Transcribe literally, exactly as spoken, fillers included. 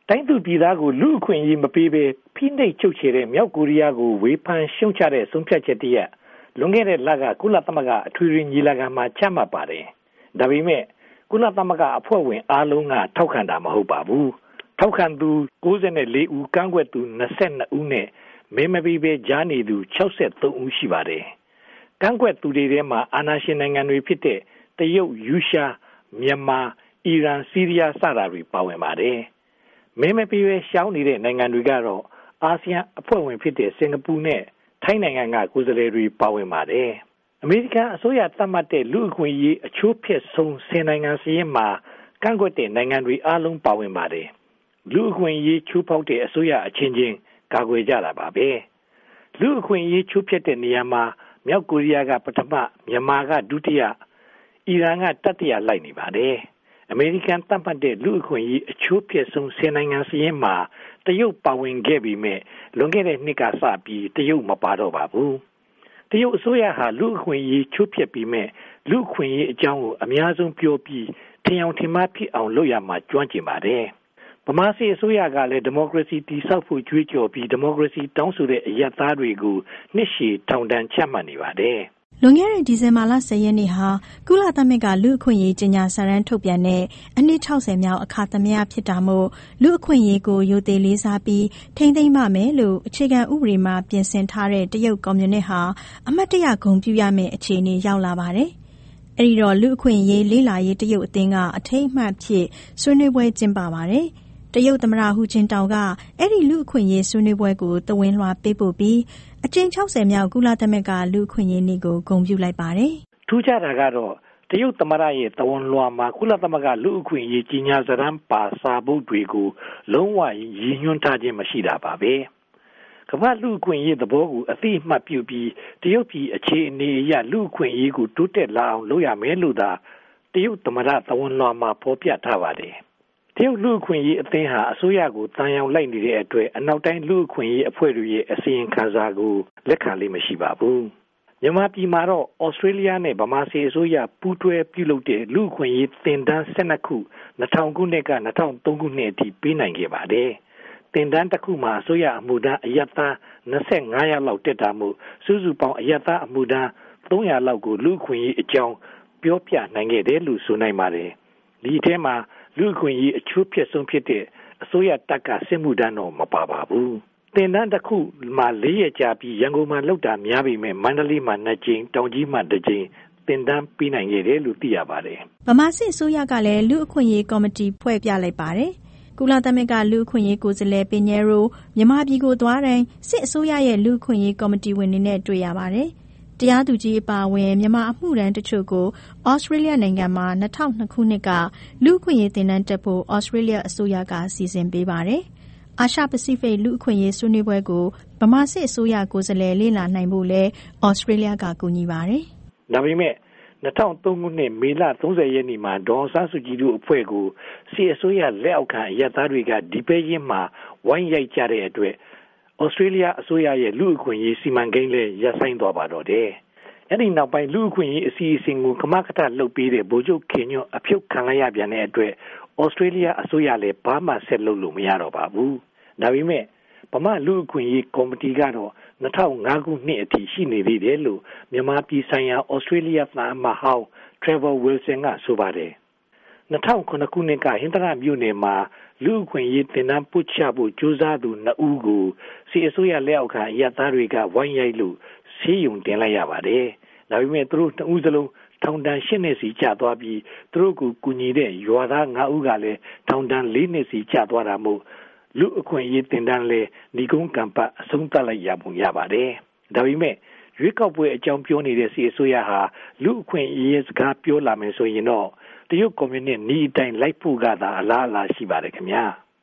တိုင်းသူပြည်သားကိုလူအခွင့်အရေးမပေးဘဲဖိနှိပ်ချုပ်ချယ်တဲ့မြောက်ကိုရီးယားကိုဝေဖန်ရှုံချတဲ့ဆုံးဖြတ်ချက်တည်းလွန်ခဲ့တဲ့လကကုလသမဂ္ဂအထွေထွေညီလာခံမှာချမှတ်ပါတယ်။ဒါပေမဲ့ကုလသမဂ္ဂအဖွဲ့ဝင်အားလုံးကထောက်ခံတာမဟုတ်ပါဘူး။ထောက်ခံသူ၉၄ဦးကန့်ကွက်သူ၂၂ဦးနဲ့မဲမပေးဘဲကြားနေသူ၆၃ဦးရှိပါတယ်။ကန့်ကွက်သူတွေထဲမှာအာဏာရှင်နိုင်ငံတွေဖြစ်တဲ့တရုတ်၊ရုရှား၊မြန်မာ၊အီရန်၊ဆီးရီးယားစတာတွေပါဝင်ပါတယ်။မဲမပေးဘဲရှောင်နေတဲ့နိုင်ငံတွေကတော့အာဆီယံအဖွဲ့ဝင်ဖြစ်တဲ့စင်ကာပူနဲ့ထိုင်းနိုင်ငံကကိုယ်စားလှယ်တွေပါဝင်ပါတယ်။အမေရိကန်အစိုးရသတ်မှတ်တဲ့လူအခွင့်အရေးအချိုးဖြစ်ဆုံးဆယ်နိုင်ငံစာရင်းမှာကန့်ကွက်တဲ့နိုင်ငံတွေအားလုံးပါဝင်ပါတယ်။လူအခွင့်အရေးချိုးဖောက်တဲ့အစိုးရအချင်းချင်းကာကွယ်ကြတာပါပဲ။လူအခွင့်အရေးချိုးဖျက်တဲ့နေရာမှာမြောက်ကိုရီးယားကပထမမြန်မာကဒုတိယအီရန်ကတတိယလိုက်နေပါတယ်။အမေရိကန်သတ်မှတ်တဲ့လူအခွင့်အရေးအချိုးဖြစ်ဆုံးဆယ်နိုင်ငံစာရင်းမှာတရုတ်ပါဝင်ခဲ့ပြီးမြဲလွန်ခဲ့တဲ့နှစ်ကစပြီးတရုတ်မပါတော့ပါဘူး။တရုတ်အစိုးရဟာလူအခွင့်အရေးချိုးဖျက်ပြီးမြဲလူအခွင့်အရေးအကြောင်းကိုအများဆုံးပြောပြီးထင်အောင်ထင်မှားဖြစ်အောင်လုပ်ရမှာကြွန့်ကျင်ပါတယ်။ဗမာစစ်အစိုးရကလည်းဒီမိုကရေစီတည်ဆောက်ဖို့ကြွေးကြော်ပြီးဒီမိုကရေစီတောင်းဆိုတဲ့အရပ်သားတွေကိုနှစ်ရှည်ထောင်ဒဏ်ချမှတ်နေပါတယ်။လွန်ခဲ့တဲ့ဒီဇင်ဘာလ၁၀ရက်နေ့ဟာကုလသမဂ္ဂလူ့အခွင့်အရေးကြေညာစာတမ်းထုတ်ပြန်တဲ့အနှစ်၆၀မြောက်အခါသမယဖြစ်တာမို့လူ့အခွင့်အရေးကိုရိုသေလေးစားပြီးထိန်းသိမ်းပါမယ်လို့အခြေခံဥပဒေမှာပြင်ဆင်ထားတဲ့တရုတ်ကွန်မြူနစ်ဟာအမတ်တရဂုဏ်ပြုရမယ့်အခြေအနေရောက်လာပါတယ်။အဲဒီတော့လူ့အခွင့်အရေးလေးလာရေးတရုတ်အသင်းကအထိမ်းအမှတ်ဖြစ်ဆွေးနွေးပွဲကျင်းပပါတယ်။တရုတ်သမ္မတဟူကျင်းတောင်ကအဲ့ဒီလူအခွင့်အရေးဆွေးနွေးပွဲကိုသဝင်းလွှာပေးပို့ပြီးအကြိမ်၆၀မြောက်ကုလသမဂ္ဂလူအခွင့်အရေးနေ့ကိုဂုဏ်ပြုလိုက်ပါတယ်။ထူးခြားတာကတော့တရုတ်သမ္မတရဲ့သဝင်းလွှာမှာကုလသမဂ္ဂလူအခွင့်အရေးကြီးညာစာတမ်းပါစာပုဒ်တွေကိုလုံးဝရည်ညွှန်းထားခြင်းမရှိတာပါပဲ။ကမ္ဘာလူအခွင့်အရေးသဘောကိုအသိအမှတ်ပြုပြီးတရုတ်ပြည်အခြေအနေအရလူအခွင့်အရေးကိုတိုးတက်လာအောင်လုပ်ရမယ်လို့သာတရုတ်သမ္မတသဝင်းလွှာမှာဖော်ပြထားပါတယ်။တရုတ်လူ့အခွင့်အရေးအသင်းဟာအစိုးရကိုတန်ရောင်လိုက်နေတဲ့အတွက်အနောက်တိုင်းလူ့အခွင့်အရေးအဖွဲ့တွေရဲ့အစီရင်ခံစာကိုလက်ခံလေးမရှိပါဘူး။မြန်မာပြည်မှာတော့ဩစတြေးလျနဲ့ဗမာစီအစိုးရပူးတွဲပြုလုပ်တဲ့လူ့အခွင့်အရေးသင်တန်း၁၂ခု၂၀၀၀ခုနှစ်က၂၀၀၃ခုနှစ်အထိပေးနိုင်ခဲ့ပါတယ်။သင်တန်းတစ်ခုမှာအစိုးရအမှုထမ်းအရပ်သား၂၅ယောက်လောက်တက်တာမို့စုစုပေါင်းအရပ်သားအမှုထမ်း၃၀၀လောက်ကိုလူ့အခွင့်အရေးအကြောင်းပြောပြနိုင်ခဲ့တယ်လို့ဆိုနိုင်ပါတယ်။ဒီအထဲမှာလူ့အခွင့်အရေးအချိုးဖြစ်ဆုံးဖြစ်တဲ့အစိုးရတပ်ကစစ်မှုထမ်းတော့မပါပါဘူး။သင်တန်းတစ်ခုမှာ၄ရက်ကြာပြီးရန်ကုန်မှာလောက်တာများပေမဲ့မန္တလေးမှာနှစ်ကြိမ်တောင်ကြီးမှာတစ်ကြိမ်သင်တန်းပြီးနိုင်ခဲ့တယ်လို့သိရပါတယ်။ဗမာစစ်အစိုးရကလည်းလူ့အခွင့်အရေးကော်မတီဖွဲ့ပြလိုက်ပါတယ်။ကုလသမဂ္ဂလူ့အခွင့်အရေးကိုယ်စားလှယ်ပင်ညဲရိုမြန်မာပြည်ကိုသွားတိုင်းစစ်အစိုးရရဲ့လူ့အခွင့်အရေးကော်မတီဝင်တွေနဲ့တွေ့ရပါတယ်။တရားသူကြီးအပါအဝင်မြန်မာအမှုထမ်းတချို့ကိုဩစတြေးလျနိုင်ငံမှာ၂၀၀၂ခုနှစ်ကလူ့အခွင့်အရေးသင်တန်းတက်ဖို့ဩစတြေးလျအစိုးရကစီစဉ်ပေးပါတယ်။အာရှပစိဖိတ်လူ့အခွင့်အရေးဆွေးနွေးပွဲကိုဗမာစစ်အစိုးရကိုယ်စားလှယ်လေ့လာနိုင်ဖို့လဲဩစတြေးလျကကူညီပါတယ်။ဒါပေမဲ့၂၀၀၃ခုနှစ်မေလ၃၀ရက်နေ့မှာဒေါ်အောင်ဆန်းစုကြည်တို့အဖွဲ့ကိုစစ်အစိုးရလက်အောက်ခံအရပ်သားတွေကဒီပဲရင်းမှာဝိုင်းရိုက်ကြတဲ့အတွက်ဩစတြေးလျအစိုးရရဲ့လူ့အခွင့်အရေးစီမံကိန်းလည်းရပ်ဆိုင်းသွားပါတော့တယ်။အဲဒီနောက်ပိုင်းလူ့အခွင့်အရေးအစီအစဉ်ကိုကမကထလုပ်ပေးတဲ့ဗိုလ်ချုပ်ခင်ညွန့်အဖြုတ်ခံလိုက်ရပြန်တဲ့အတွက်ဩစတြေးလျအစိုးရလည်းဘာမှဆက်လုပ်လို့မရတော့ပါဘူး။ဒါပေမဲ့ဗမာလူ့အခွင့်အရေးကော်မတီကတော့၂၀၀၅ခုနှစ်အထိရှိနေသေးတယ်လို့မြန်မာပြည်ဆိုင်ရာဩစတြေးလျသံအမတ်ဟောင်း Trevor Wilson ကဆိုပါတယ်။၂၀၀၇ခုနှစ်ကဟင်္သာတမြို့နယ်မှာလူ့အခွင့်အရေးသင်တန်းပို့ချဖို့ကြိုးစားသူနှစ်ဦးကိုစစ်အစိုးရလက်အောက်ခံအရပ်သားတွေကဝိုင်းရိုက်လို့ဆေးရုံတင်လိုက်ရပါတယ်။ဒါပေမဲ့သူတို့နှစ်ဦးစလုံးထောင်ဒဏ်၈နှစ်စီကျသွားပြီးသူတို့ကိုကူညီတဲ့ရွာသား၅ဦးကလည်းထောင်ဒဏ်၄နှစ်စီကျသွားတာမို့လူအခွင့်အရေးသင်တန်းလဲဒီကုန်းကံပတ်အဆုံးသတ်လိုက်ရပုံရပါတယ်။ဒါပေမဲ့ရွေးကောက်ပွဲအကြောင်းပြောနေတဲ့စစ်အစိုးရဟာလူအခွင့်အရေးစကားပြောလာမယ်ဆိုရင်တော့တရုတ်ကွန်မြူနစ်နီးအတိုင်းလိုက်ဖို့ကသာအလားအလာရှိပါတယ်ခင်ဗျာ။